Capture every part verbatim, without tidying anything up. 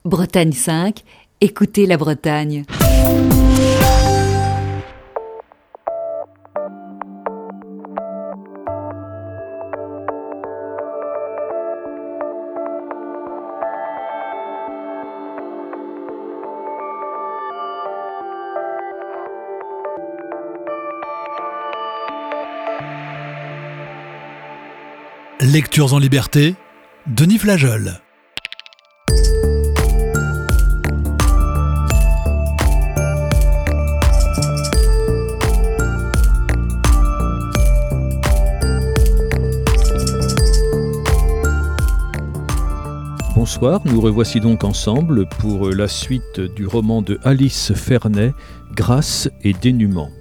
Bretagne cinq, écoutez la Bretagne. Lectures en liberté, Denis Flageol. Bonsoir, nous revoici donc ensemble pour la suite du roman de Alice Ferney, Grâce et dénûment.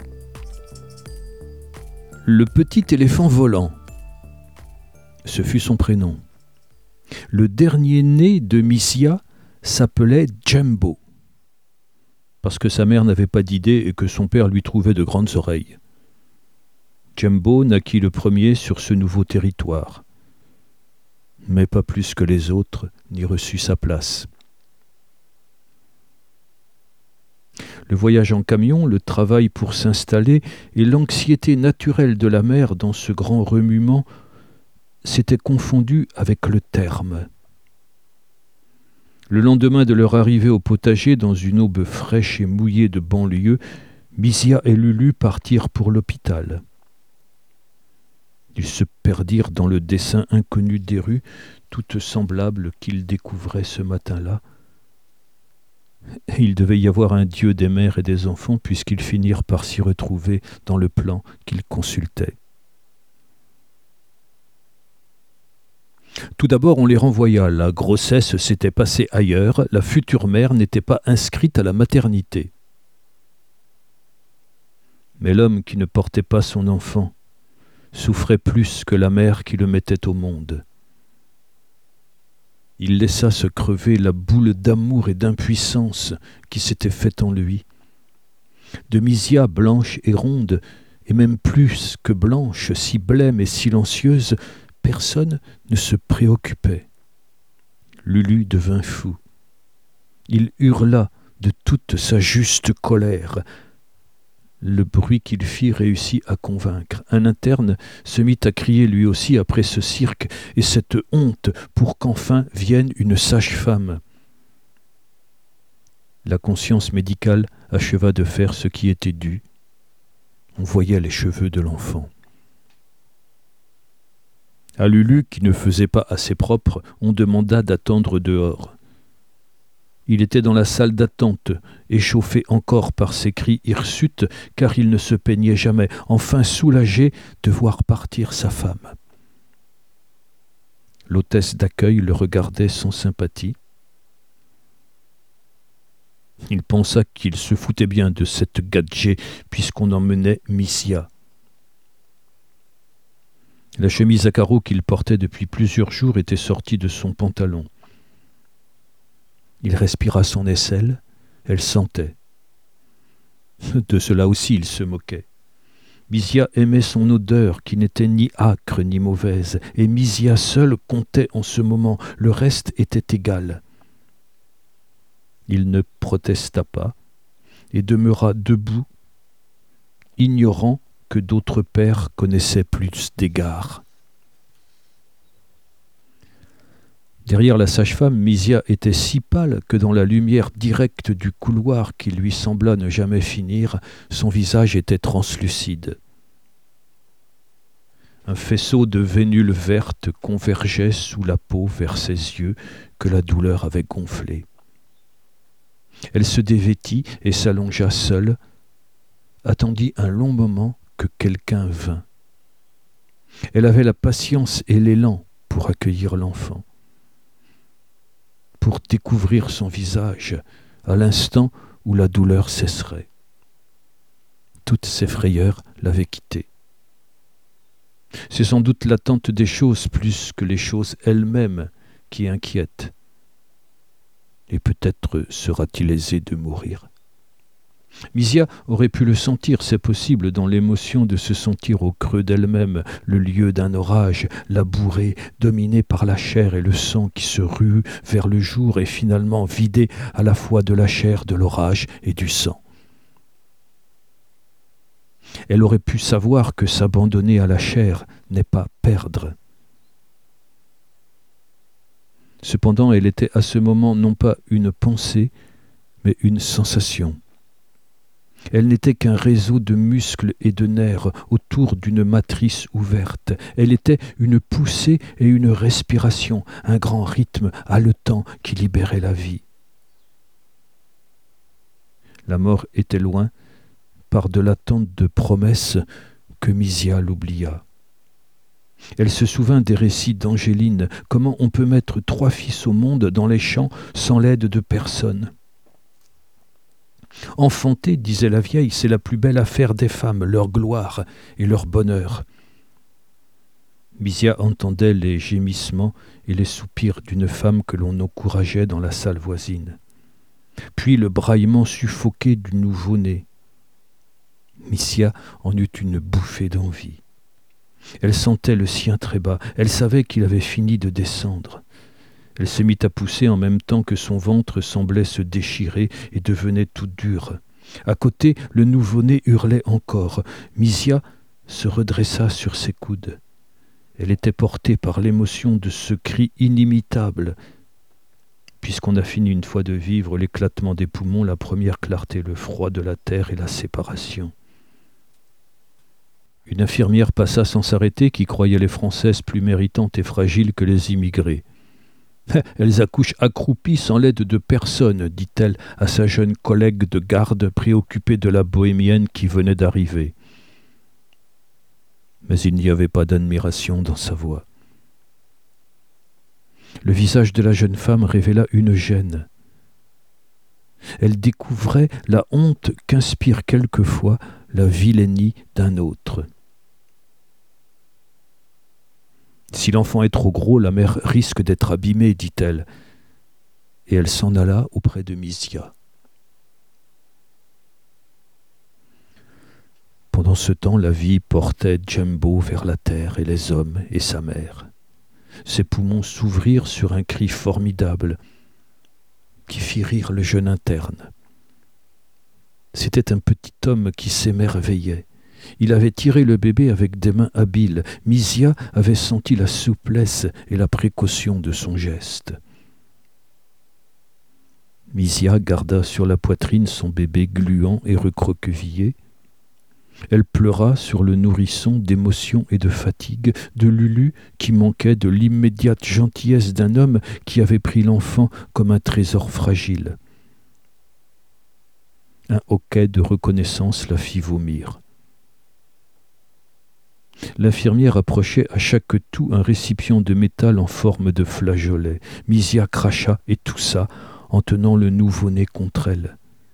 Le petit éléphant volant. Ce fut son prénom. Le dernier-né de Misia s'appelait Jumbo, parce que sa mère n'avait pas d'idée et que son père lui trouvait de grandes oreilles. Jumbo naquit le premier sur ce nouveau territoire, mais pas plus que les autres n'y reçut sa place. Le voyage en camion, le travail pour s'installer et l'anxiété naturelle de la mère dans ce grand remuement s'étaient confondus avec le terme. Le lendemain de leur arrivée au potager, dans une aube fraîche et mouillée de banlieue, Misia et Lulu partirent pour l'hôpital. Ils se perdirent dans le dessin inconnu des rues, toutes semblables qu'ils découvraient ce matin-là. Et il devait y avoir un Dieu des mères et des enfants, puisqu'ils finirent par s'y retrouver dans le plan qu'ils consultaient. Tout d'abord, on les renvoya. La grossesse s'était passée ailleurs, la future mère n'était pas inscrite à la maternité. Mais l'homme qui ne portait pas son enfant souffrait plus que la mère qui le mettait au monde. Il laissa se crever la boule d'amour et d'impuissance qui s'était faite en lui. De Misia blanche et ronde, et même plus que blanche, si blême et silencieuse, personne ne se préoccupait. Lulu devint fou. Il hurla de toute sa juste colère. Le bruit qu'il fit réussit à convaincre. Un interne se mit à crier lui aussi après ce cirque et cette honte pour qu'enfin vienne une sage-femme. La conscience médicale acheva de faire ce qui était dû. On voyait les cheveux de l'enfant. À Lulu, qui ne faisait pas assez propre, on demanda d'attendre dehors. Il était dans la salle d'attente, échauffé encore par ses cris hirsutes, car il ne se peignait jamais, enfin soulagé de voir partir sa femme. L'hôtesse d'accueil le regardait sans sympathie. Il pensa qu'il se foutait bien de cette gadget, puisqu'on emmenait Misia. La chemise à carreaux qu'il portait depuis plusieurs jours était sortie de son pantalon. Il respira son aisselle, elle sentait. De cela aussi il se moquait. Misia aimait son odeur qui n'était ni âcre ni mauvaise, et Misia seule comptait en ce moment, le reste était égal. Il ne protesta pas et demeura debout, ignorant que d'autres pères connaissaient plus d'égards. Derrière la sage-femme, Misia était si pâle que dans la lumière directe du couloir qui lui sembla ne jamais finir, son visage était translucide. Un faisceau de vénules vertes convergeait sous la peau vers ses yeux que la douleur avait gonflés. Elle se dévêtit et s'allongea seule, attendit un long moment que quelqu'un vint. Elle avait la patience et l'élan pour accueillir l'enfant, pour découvrir son visage à l'instant où la douleur cesserait. Toutes ses frayeurs l'avaient quitté. C'est sans doute l'attente des choses plus que les choses elles-mêmes qui inquiètent. Et peut-être sera-t-il aisé de mourir. Misia aurait pu le sentir, c'est possible, dans l'émotion de se sentir au creux d'elle-même, le lieu d'un orage, labouré, dominé par la chair et le sang qui se rue vers le jour et finalement vidé à la fois de la chair, de l'orage et du sang. Elle aurait pu savoir que s'abandonner à la chair n'est pas perdre. Cependant, elle était à ce moment non pas une pensée, mais une sensation. Elle n'était qu'un réseau de muscles et de nerfs autour d'une matrice ouverte. Elle était une poussée et une respiration, un grand rythme haletant qui libérait la vie. La mort était loin, par de l'attente de promesses que Misia l'oublia. Elle se souvint des récits d'Angéline, comment on peut mettre trois fils au monde dans les champs sans l'aide de personne. Enfanter, disait la vieille, c'est la plus belle affaire des femmes, leur gloire et leur bonheur. Misia entendait les gémissements et les soupirs d'une femme que l'on encourageait dans la salle voisine. Puis le braillement suffoqué du nouveau-né. Misia en eut une bouffée d'envie. Elle sentait le sien très bas, elle savait qu'il avait fini de descendre. Elle se mit à pousser en même temps que son ventre semblait se déchirer et devenait tout dur. À côté, le nouveau-né hurlait encore. Misia se redressa sur ses coudes. Elle était portée par l'émotion de ce cri inimitable. Puisqu'on a fini une fois de vivre l'éclatement des poumons, la première clarté, le froid de la terre et la séparation. Une infirmière passa sans s'arrêter qui croyait les Françaises plus méritantes et fragiles que les immigrés. « Elles accouchent accroupies sans l'aide de personne, dit-elle à sa jeune collègue de garde préoccupée de la bohémienne qui venait d'arriver. Mais il n'y avait pas d'admiration dans sa voix. Le visage de la jeune femme révéla une gêne. Elle découvrait la honte qu'inspire quelquefois la vilainie d'un autre. Si l'enfant est trop gros, la mère risque d'être abîmée, dit-elle. Et elle s'en alla auprès de Misia. Pendant ce temps, la vie portait Jumbo vers la terre et les hommes et sa mère. Ses poumons s'ouvrirent sur un cri formidable qui fit rire le jeune interne. C'était un petit homme qui s'émerveillait. Il avait tiré le bébé avec des mains habiles. Misia avait senti la souplesse et la précaution de son geste. Misia garda sur la poitrine son bébé gluant et recroquevillé. Elle pleura sur le nourrisson d'émotion et de fatigue, de Lulu qui manquait de l'immédiate gentillesse d'un homme qui avait pris l'enfant comme un trésor fragile. Un hoquet de reconnaissance la fit vomir. L'infirmière approchait à chaque toux un récipient de métal en forme de flageolet. Misia cracha et toussa en tenant le nouveau-né contre elle.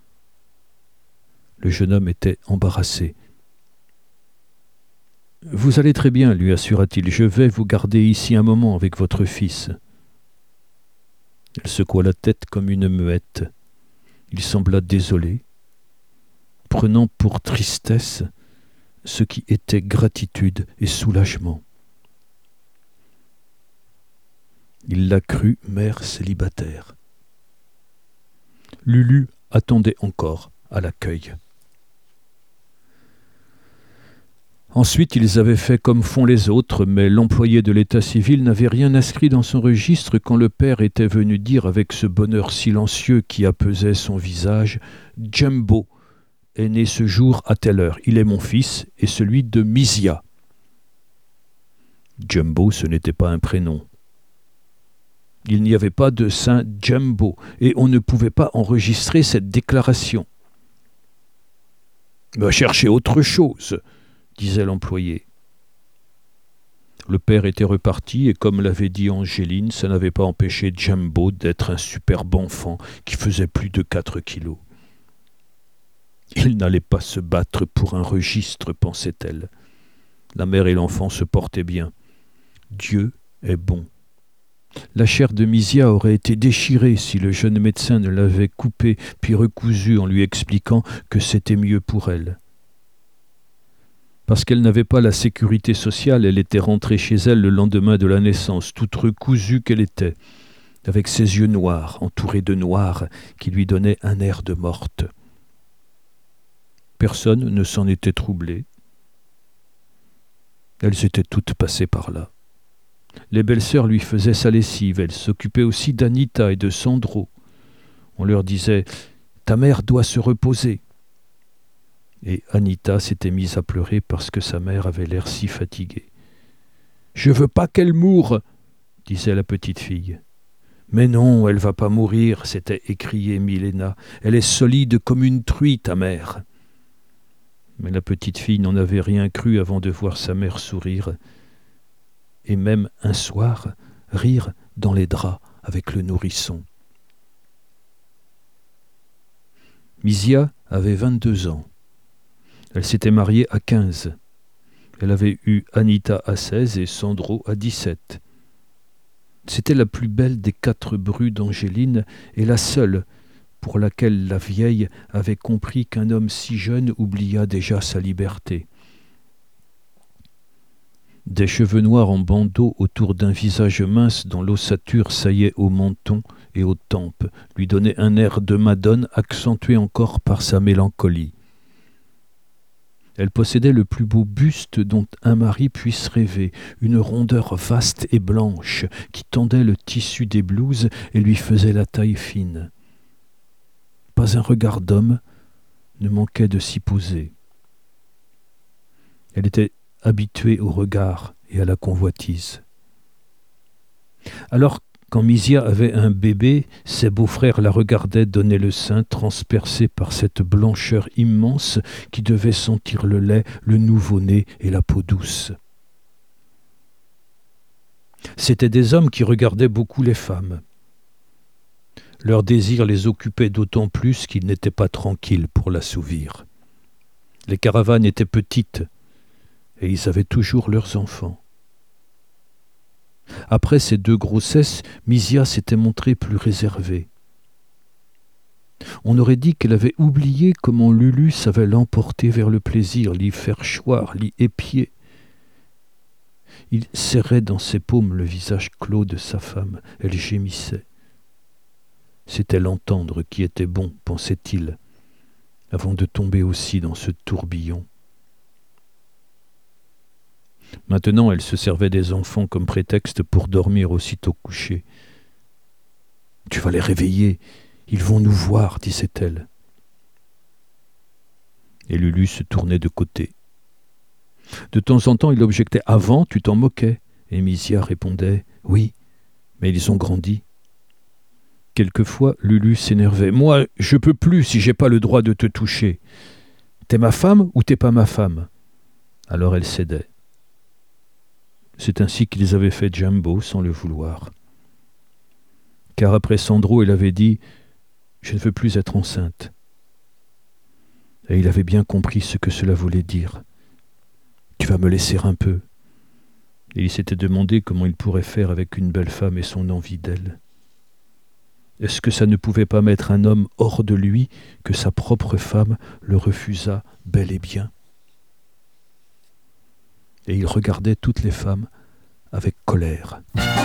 Le jeune homme était embarrassé. « Vous allez très bien, lui assura-t-il. Je vais vous garder ici un moment avec votre fils. » Elle secoua la tête comme une muette. Il sembla désolé, prenant pour tristesse ce qui était gratitude et soulagement. Il la crut mère célibataire. Lulu attendait encore à l'accueil. Ensuite, ils avaient fait comme font les autres, mais l'employé de l'état civil n'avait rien inscrit dans son registre quand le père était venu dire avec ce bonheur silencieux qui apaisait son visage « Jumbo est né ce jour à telle heure. Il est mon fils et celui de Misia. » Jumbo, ce n'était pas un prénom. Il n'y avait pas de saint Jumbo et on ne pouvait pas enregistrer cette déclaration. « Va chercher autre chose !» disait l'employé. Le père était reparti et comme l'avait dit Angéline, ça n'avait pas empêché Jumbo d'être un superbe enfant qui faisait plus de quatre kilos. Il n'allait pas se battre pour un registre, pensait-elle. La mère et l'enfant se portaient bien. Dieu est bon. La chair de Misia aurait été déchirée si le jeune médecin ne l'avait coupée puis recousue en lui expliquant que c'était mieux pour elle. Parce qu'elle n'avait pas la sécurité sociale, elle était rentrée chez elle le lendemain de la naissance, toute recousue qu'elle était, avec ses yeux noirs, entourés de noir, qui lui donnaient un air de morte. Personne ne s'en était troublé. Elles étaient toutes passées par là. Les belles-sœurs lui faisaient sa lessive, elles s'occupaient aussi d'Anita et de Sandro. On leur disait « Ta mère doit se reposer ». Et Anita s'était mise à pleurer parce que sa mère avait l'air si fatiguée. « Je veux pas qu'elle moure !» disait la petite fille. « Mais non, elle va pas mourir !» s'était écriée Milena. « Elle est solide comme une truie, ta mère !» Mais la petite fille n'en avait rien cru avant de voir sa mère sourire, et même un soir rire dans les draps avec le nourrisson. Misia avait vingt-deux ans. Elle s'était mariée à quinze. Elle avait eu Anita à seize et Sandro à dix-sept. C'était la plus belle des quatre brues d'Angéline et la seule pour laquelle la vieille avait compris qu'un homme si jeune oublia déjà sa liberté. Des cheveux noirs en bandeau autour d'un visage mince dont l'ossature saillait au menton et aux tempes lui donnaient un air de madone accentué encore par sa mélancolie. Elle possédait le plus beau buste dont un mari puisse rêver, une rondeur vaste et blanche qui tendait le tissu des blouses et lui faisait la taille fine. Pas un regard d'homme ne manquait de s'y poser. Elle était habituée au regard et à la convoitise. Alors, quand Misia avait un bébé, ses beaux-frères la regardaient donner le sein transpercé par cette blancheur immense qui devait sentir le lait, le nouveau-né et la peau douce. C'étaient des hommes qui regardaient beaucoup les femmes. Leur désir les occupait d'autant plus qu'ils n'étaient pas tranquilles pour l'assouvir. Les caravanes étaient petites et ils avaient toujours leurs enfants. Après ces deux grossesses, Misia s'était montrée plus réservée. On aurait dit qu'elle avait oublié comment Lulu savait l'emporter vers le plaisir, l'y faire choir, l'y épier. Il serrait dans ses paumes le visage clos de sa femme. Elle gémissait. C'était l'entendre qui était bon, pensait-il, avant de tomber aussi dans ce tourbillon. Maintenant, elle se servait des enfants comme prétexte pour dormir aussitôt couchés. « Tu vas les réveiller, ils vont nous voir, disait-elle. Et Lulu se tournait de côté. De temps en temps, il objectait « Avant, tu t'en moquais ?» Et Misia répondait « Oui, mais ils ont grandi. » Quelquefois, Lulu s'énervait. « Moi, je peux plus si j'ai pas le droit de te toucher. T'es ma femme ou t'es pas ma femme ?» Alors elle cédait. C'est ainsi qu'ils avaient fait Jumbo sans le vouloir. Car après Sandro, elle avait dit « Je ne veux plus être enceinte. » Et il avait bien compris ce que cela voulait dire. « Tu vas me laisser un peu. » Et il s'était demandé comment il pourrait faire avec une belle femme et son envie d'elle. Est-ce que ça ne pouvait pas mettre un homme hors de lui que sa propre femme le refusa bel et bien ? Et il regardait toutes les femmes avec colère.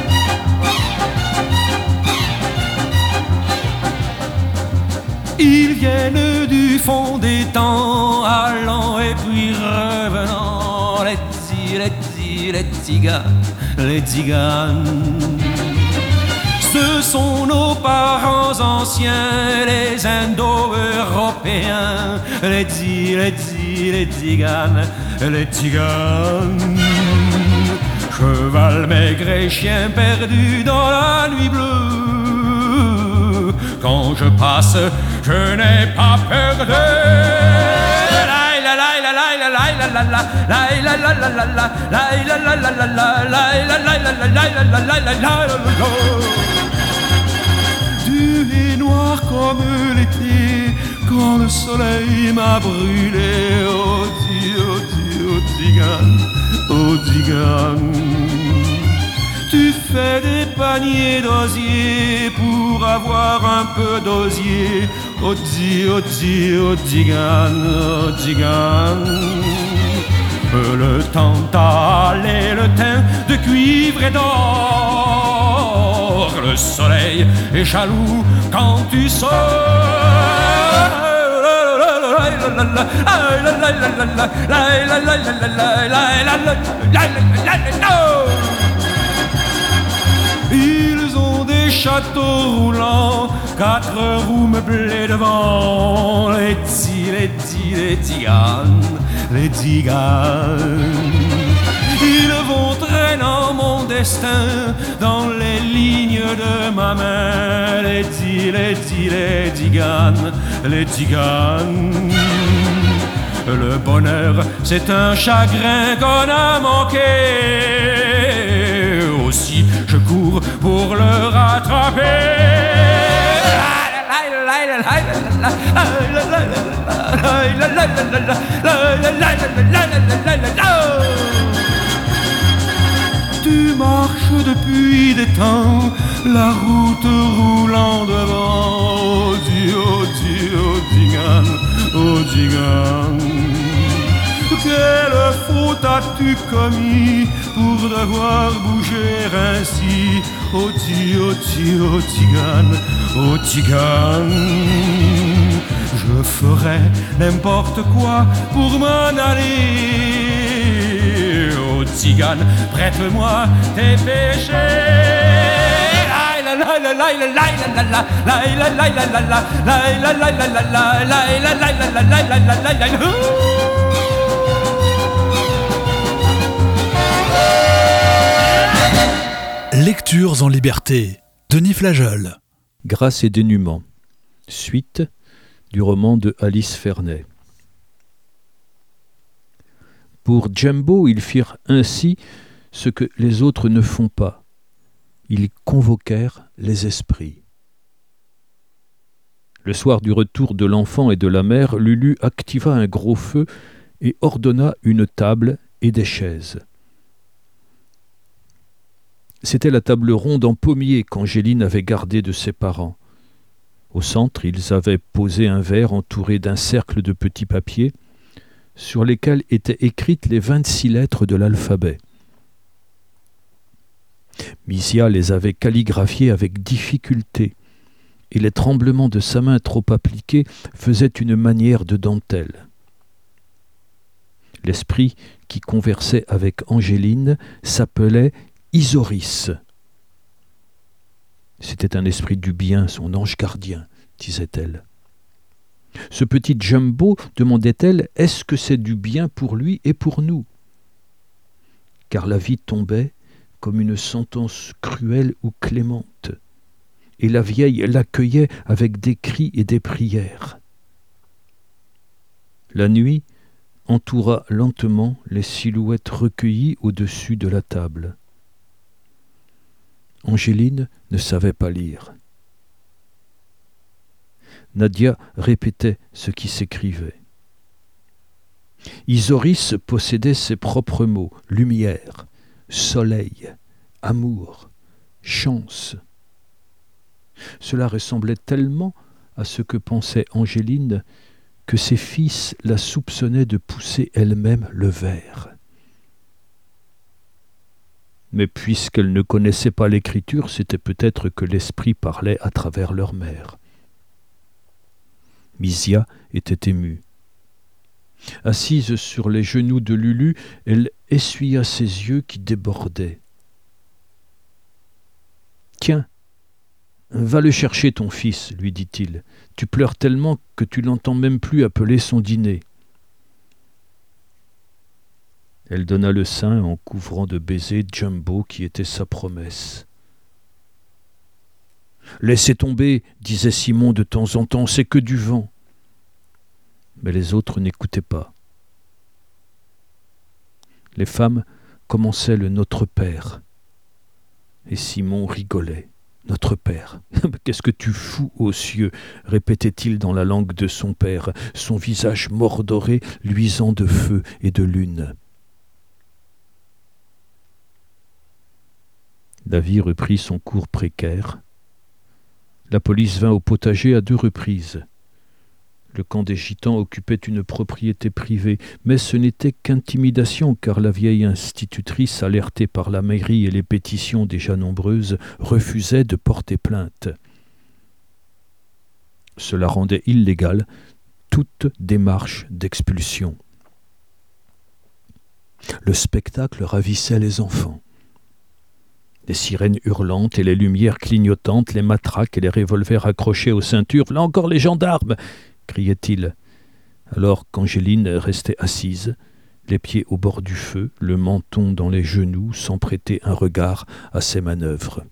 Ils viennent du fond des temps, allant et puis revenant, les tzi, les tzi, les tziganes, les tziganes. Ce sont nos parents anciens, les Indo-Européens, les tzi, les tzi, les tziganes, les tziganes. Cheval maigre et chien perdu dans la nuit bleue. Quand je passe, je n'ai pas peur de. Tu es noir comme l'été quand le soleil m'a brûlé. Oh Dieu, oh Dieu, oh tzigane, oh tzigane. Tu fais des paniers d'osier pour avoir un peu d'osier. Odi, odi, odigan, odigan. Le tantal et le teint de cuivre et d'or. Le soleil est jaloux quand tu sors. Ils ont des châteaux roulants, quatre roues meublées devant. Les ti, les ti, les tiganes, les tiganes. Ils vont traînant mon destin dans les lignes de ma main. Les ti, les ti, les tiganes, les tiganes. Le bonheur, c'est un chagrin qu'on a manqué. Aussi, je cours pour le rattraper. Tu marches depuis des temps, la route roulant devant. Odi, odi, odigan, odigan. Quelle faute as-tu commis pour devoir bouger ainsi? Odi, odi, odigan, odigan. Je ferai n'importe quoi pour m'en aller. Tzigane, prête-moi tes péchés. Lectures en liberté, Denis Flageol. Grâce et dénûment. Suite du roman de Alice Ferney. Pour Jumbo, ils firent ainsi ce que les autres ne font pas. Ils convoquèrent les esprits. Le soir du retour de l'enfant et de la mère, Lulu activa un gros feu et ordonna une table et des chaises. C'était la table ronde en pommier qu'Angéline avait gardée de ses parents. Au centre, ils avaient posé un verre entouré d'un cercle de petits papiers sur lesquels étaient écrites les vingt-six lettres de l'alphabet. Misia les avait calligraphiées avec difficulté, et les tremblements de sa main trop appliqués faisaient une manière de dentelle. L'esprit qui conversait avec Angéline s'appelait Isoris. C'était un esprit du bien, son ange gardien, disait-elle. Ce petit Jumbo, demandait-elle, est-ce que c'est du bien pour lui et pour nous? Car la vie tombait comme une sentence cruelle ou clémente, et la vieille l'accueillait avec des cris et des prières. La nuit entoura lentement les silhouettes recueillies au-dessus de la table. Angéline ne savait pas lire. Nadia répétait ce qui s'écrivait. Isoris possédait ses propres mots, lumière, soleil, amour, chance. Cela ressemblait tellement à ce que pensait Angéline que ses fils la soupçonnaient de pousser elle-même le vers. Mais puisqu'elle ne connaissait pas l'écriture, c'était peut-être que l'esprit parlait à travers leur mère. Misia était émue. Assise sur les genoux de Lulu, elle essuya ses yeux qui débordaient. « Tiens, va le chercher ton fils, lui dit-il. Tu pleures tellement que tu l'entends même plus appeler son dîner. » Elle donna le sein en couvrant de baisers Jumbo qui était sa promesse. « Laissez tomber, disait Simon de temps en temps, c'est que du vent. » Mais les autres n'écoutaient pas. Les femmes commençaient le Notre Père. Et Simon rigolait. « Notre Père, qu'est-ce que tu fous aux cieux ?» répétait-il dans la langue de son père, son visage mordoré, luisant de feu et de lune. La vie reprit son cours précaire. La police vint au potager à deux reprises. Le camp des Gitans occupait une propriété privée, mais ce n'était qu'intimidation, car la vieille institutrice, alertée par la mairie et les pétitions déjà nombreuses, refusait de porter plainte. Cela rendait illégale toute démarche d'expulsion. Le spectacle ravissait les enfants. Les sirènes hurlantes et les lumières clignotantes, les matraques et les revolvers accrochés aux ceintures. « Là encore les gendarmes !» criait-il, alors qu'Angéline restait assise, les pieds au bord du feu, le menton dans les genoux, sans prêter un regard à ses manœuvres.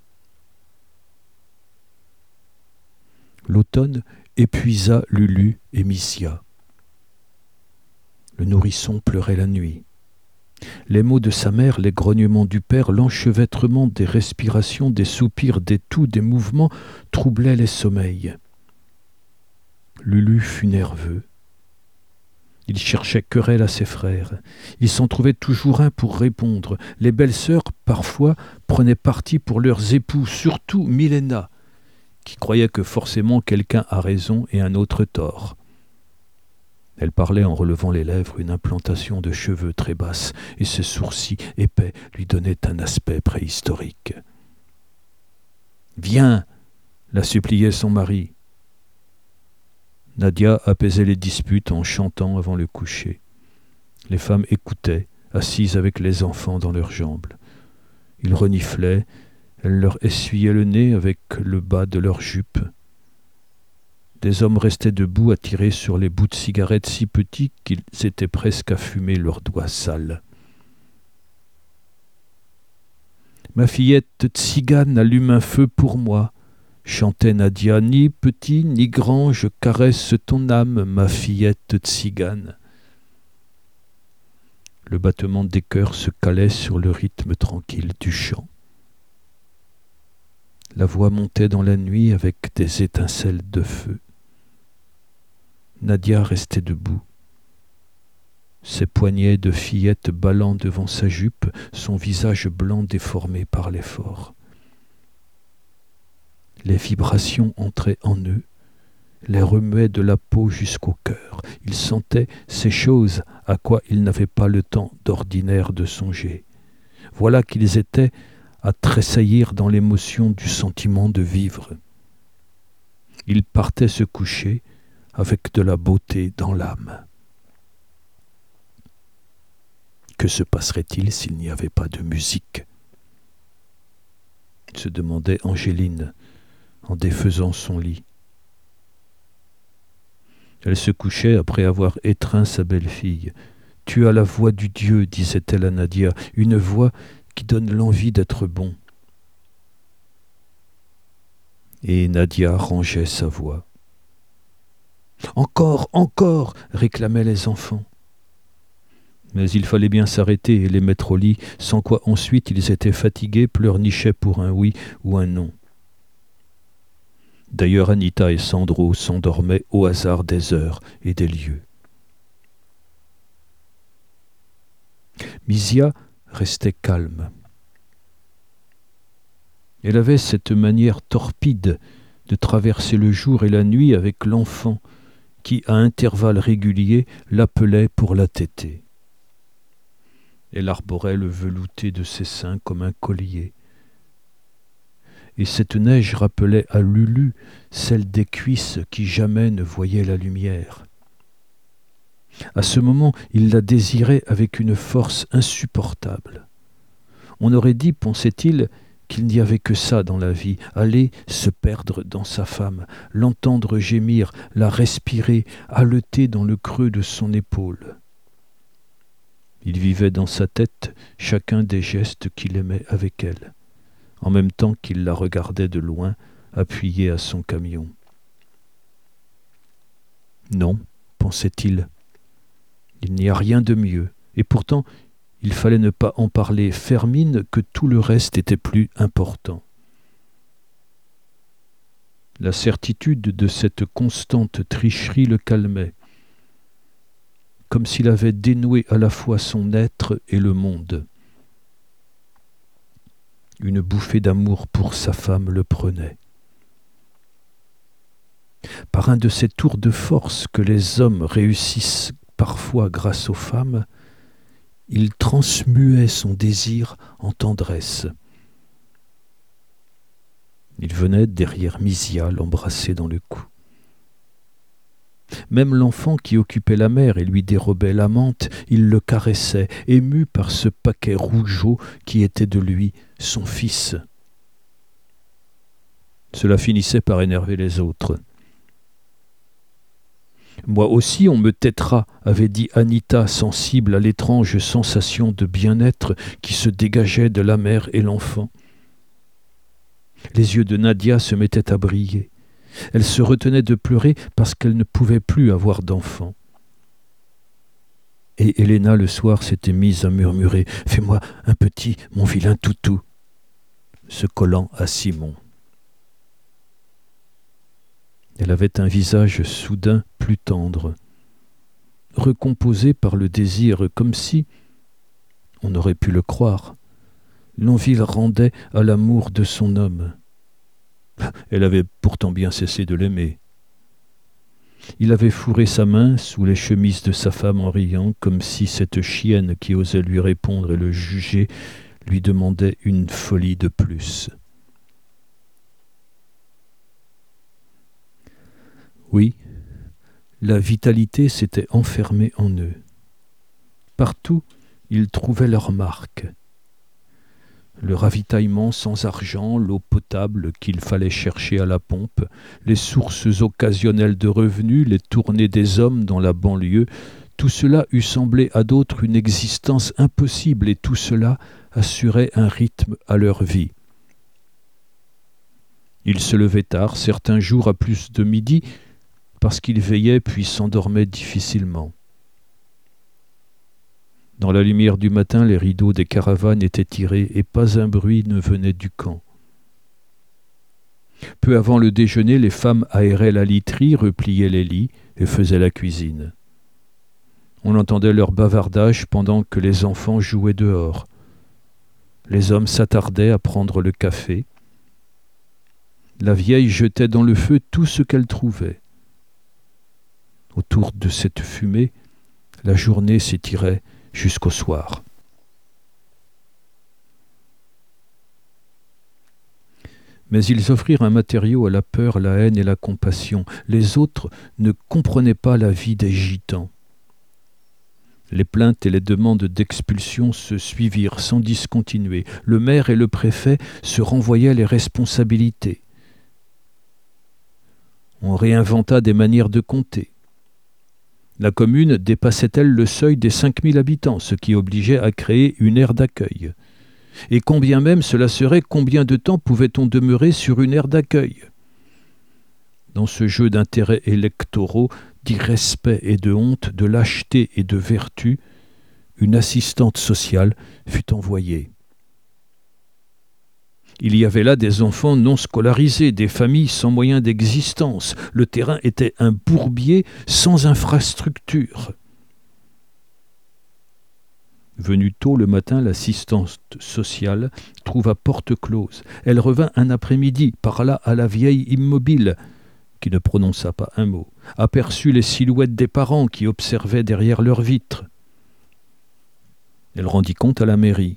L'automne épuisa Lulu et Missia. Le nourrisson pleurait la nuit. Les mots de sa mère, les grognements du père, l'enchevêtrement des respirations, des soupirs, des toux, des mouvements troublaient les sommeils. Lulu fut nerveux. Il cherchait querelle à ses frères. Il s'en trouvait toujours un pour répondre. Les belles-sœurs, parfois, prenaient parti pour leurs époux, surtout Milena, qui croyait que forcément quelqu'un a raison et un autre tort. Elle parlait en relevant les lèvres, une implantation de cheveux très basse, et ses sourcils épais lui donnaient un aspect préhistorique. « Viens !» la suppliait son mari. Nadia apaisait les disputes en chantant avant le coucher. Les femmes écoutaient, assises avec les enfants dans leurs jambes. Ils reniflaient, elles leur essuyaient le nez avec le bas de leurs jupes. Des hommes restaient debout à tirer sur les bouts de cigarettes si petits qu'ils étaient presque à fumer leurs doigts sales. « Ma fillette tzigane allume un feu pour moi », chantait Nadia. « Ni petit ni grand, je caresse ton âme, ma fillette tzigane. » Le battement des cœurs se calait sur le rythme tranquille du chant. La voix montait dans la nuit avec des étincelles de feu. Nadia restait debout. Ses poignets de fillette ballant devant sa jupe, son visage blanc déformé par l'effort. Les vibrations entraient en eux, les remuaient de la peau jusqu'au cœur. Ils sentaient ces choses à quoi ils n'avaient pas le temps d'ordinaire de songer. Voilà qu'ils étaient à tressaillir dans l'émotion du sentiment de vivre. Ils partaient se coucher avec de la beauté dans l'âme. Que se passerait-il s'il n'y avait pas de musique ? Se demandait Angéline en défaisant son lit. Elle se couchait après avoir étreint sa belle-fille. « Tu as la voix du Dieu, disait-elle à Nadia, une voix qui donne l'envie d'être bon. » Et Nadia rangeait sa voix. « Encore, encore !» réclamaient les enfants. Mais il fallait bien s'arrêter et les mettre au lit, sans quoi ensuite ils étaient fatigués, pleurnichaient pour un oui ou un non. D'ailleurs, Anita et Sandro s'endormaient au hasard des heures et des lieux. Missia restait calme. Elle avait cette manière torpide de traverser le jour et la nuit avec l'enfant qui, à intervalles réguliers, l'appelait pour la téter. Elle arborait le velouté de ses seins comme un collier. Et cette neige rappelait à Lulu celle des cuisses qui jamais ne voyaient la lumière. À ce moment, il la désirait avec une force insupportable. On aurait dit, pensait-il, qu'il n'y avait que ça dans la vie, aller se perdre dans sa femme, l'entendre gémir, la respirer, haleter dans le creux de son épaule. Il vivait dans sa tête chacun des gestes qu'il aimait avec elle, en même temps qu'il la regardait de loin, appuyée à son camion. Non, pensait-il, il n'y a rien de mieux, et pourtant il fallait ne pas en parler. Fermine, que tout le reste était plus important. La certitude de cette constante tricherie le calmait, comme s'il avait dénoué à la fois son être et le monde. Une bouffée d'amour pour sa femme le prenait. Par un de ces tours de force que les hommes réussissent parfois grâce aux femmes, il transmuait son désir en tendresse. Il venait derrière Misia l'embrasser dans le cou. Même l'enfant qui occupait la mère et lui dérobait la menthe, il le caressait, ému par ce paquet rougeau qui était de lui son fils. Cela finissait par énerver les autres. « Moi aussi on me têtera », avait dit Anita, sensible à l'étrange sensation de bien-être qui se dégageait de la mère et l'enfant. Les yeux de Nadia se mettaient à briller. Elle se retenait de pleurer parce qu'elle ne pouvait plus avoir d'enfant. Et Héléna, le soir, s'était mise à murmurer « Fais-moi un petit, mon vilain toutou », se collant à Simon. Elle avait un visage soudain plus tendre, recomposé par le désir, comme si, on aurait pu le croire, l'envie le rendait à l'amour de son homme. Elle avait pourtant bien cessé de l'aimer. Il avait fourré sa main sous les chemises de sa femme en riant, comme si cette chienne qui osait lui répondre et le juger lui demandait une folie de plus. Oui, la vitalité s'était enfermée en eux. Partout, ils trouvaient leur marque. Le ravitaillement sans argent, l'eau potable qu'il fallait chercher à la pompe, les sources occasionnelles de revenus, les tournées des hommes dans la banlieue, tout cela eût semblé à d'autres une existence impossible et tout cela assurait un rythme à leur vie. Ils se levaient tard, certains jours à plus de midi, parce qu'ils veillaient puis s'endormaient difficilement. Dans la lumière du matin, les rideaux des caravanes étaient tirés et pas un bruit ne venait du camp. Peu avant le déjeuner, les femmes aéraient la literie, repliaient les lits et faisaient la cuisine. On entendait leur bavardage pendant que les enfants jouaient dehors. Les hommes s'attardaient à prendre le café. La vieille jetait dans le feu tout ce qu'elle trouvait. Autour de cette fumée, la journée s'étirait jusqu'au soir. Mais ils offrirent un matériau à la peur, la haine et la compassion. Les autres ne comprenaient pas la vie des gitans. Les plaintes et les demandes d'expulsion se suivirent sans discontinuer. Le maire et le préfet se renvoyaient les responsabilités. On réinventa des manières de compter. La commune dépassait-elle le seuil des cinq mille habitants, ce qui obligeait à créer une aire d'accueil. Et combien même cela serait, combien de temps pouvait-on demeurer sur une aire d'accueil ? Dans ce jeu d'intérêts électoraux, d'irrespect et de honte, de lâcheté et de vertu, une assistante sociale fut envoyée. Il y avait là des enfants non scolarisés, des familles sans moyens d'existence. Le terrain était un bourbier sans infrastructure. Venue tôt le matin, l'assistante sociale trouva porte close. Elle revint un après-midi, parla à la vieille immobile, qui ne prononça pas un mot, aperçut les silhouettes des parents qui observaient derrière leurs vitres. Elle rendit compte à la mairie.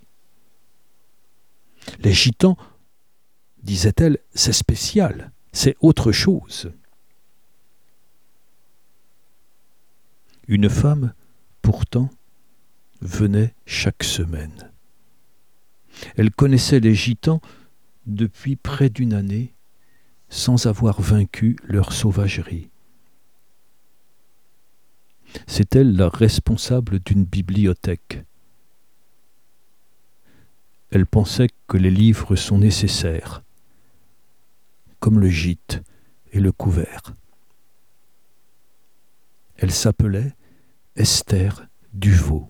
Les gitans, disait-elle, c'est spécial, c'est autre chose. Une femme, pourtant, venait chaque semaine. Elle connaissait les gitans depuis près d'une année, sans avoir vaincu leur sauvagerie. C'est elle la responsable d'une bibliothèque. Elle pensait que les livres sont nécessaires, comme le gîte et le couvert. Elle s'appelait Esther Duvaux.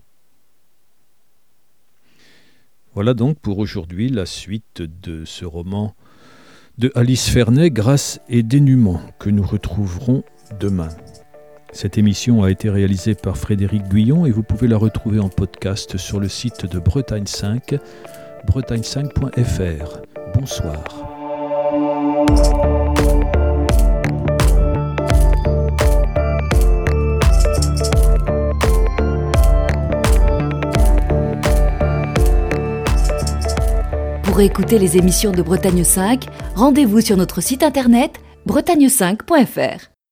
Voilà donc pour aujourd'hui la suite de ce roman de Alice Vernet, Grâce et dénûment, que nous retrouverons demain. Cette émission a été réalisée par Frédéric Guyon et vous pouvez la retrouver en podcast sur le site de Bretagne cinq, bretagne cinq point f r. Bonsoir. Pour écouter les émissions de Bretagne cinq, rendez-vous sur notre site internet bretagne cinq point f r.